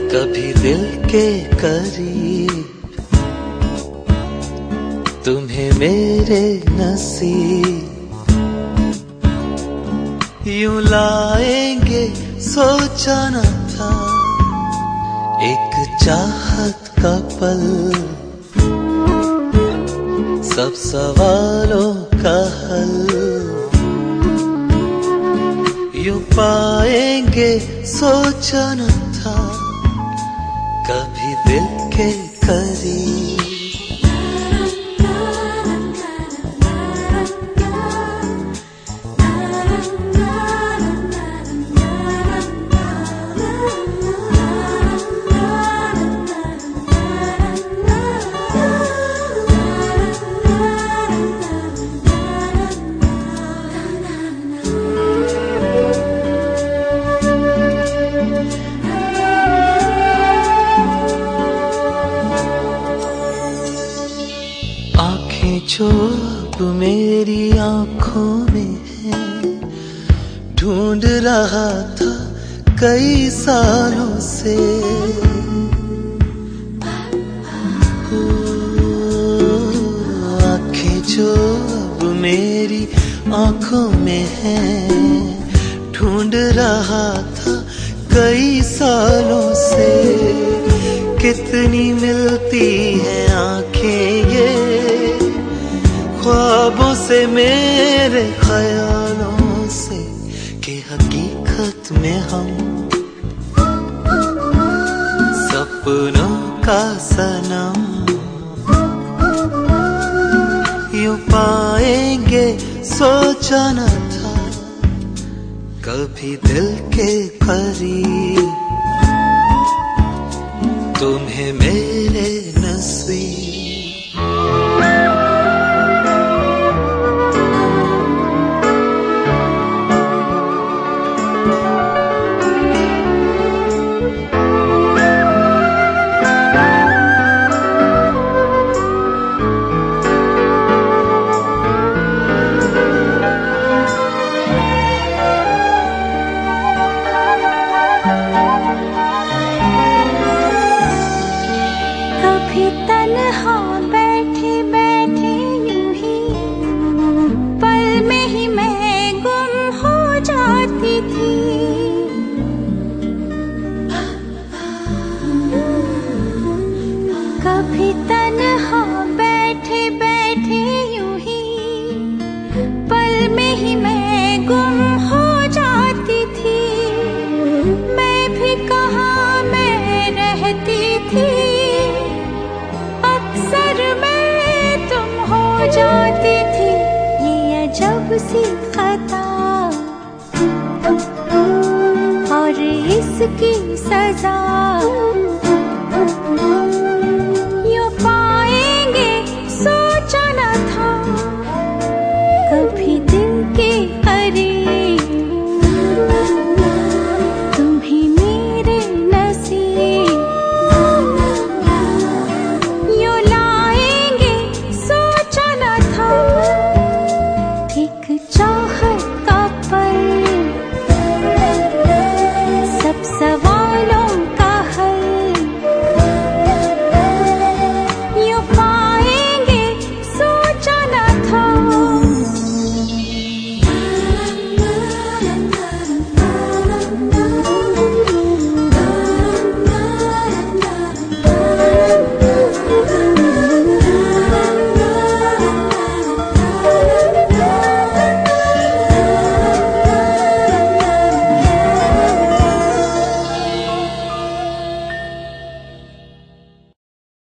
कभी दिल के करीब तुम्हें मेरे नसीब यूं लाएंगे सोचा न था। एक चाहत का पल सब सवालों का हल यूं पाएंगे सोचा न था। कभी दिल के करीब जो अब मेरी आंखों में है ढूंढ रहा था कई सालों से। आंखें जो अब मेरी आंखों में है ढूंढ रहा था कई सालों से। कितनी मिलती हैं आंखें ये ख्वाबों से मेरे ख्यालों से कि हकीकत में हम सपनों का सनम यूं पाएंगे सोचा न था। कभी दिल के करीब तुम्हें मेरे नसीब कभी तन्हा बैठे बैठे यूं ही पल में ही मैं गुम हो जाती थी। मैं भी कहाँ मैं रहती थी अक्सर मैं तुम हो जाती थी। ये अजब सी खता और इसकी सजा